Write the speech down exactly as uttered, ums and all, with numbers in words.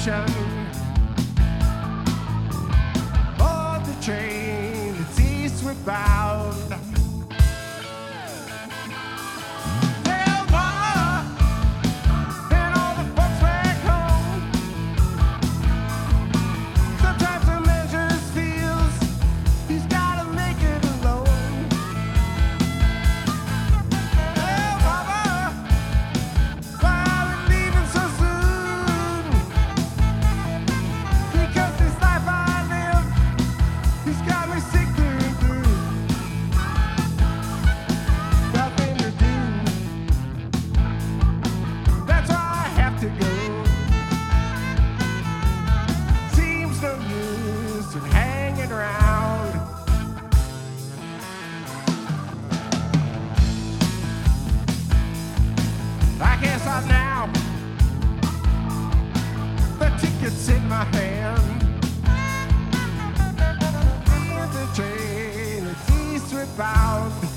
station. Board the train, it's eastward bound. Tell Mama and all the folks back home. Sometimes a man just feels he's gotta make it alone. Tell Mama why we're leaving so soon. Because this life I live, he's got me sick through and through. Nothing to do. That's why I have to go. Seems no use in hanging around. I guess I'm now. The ticket's in my hand. In the train, it's eastward bound.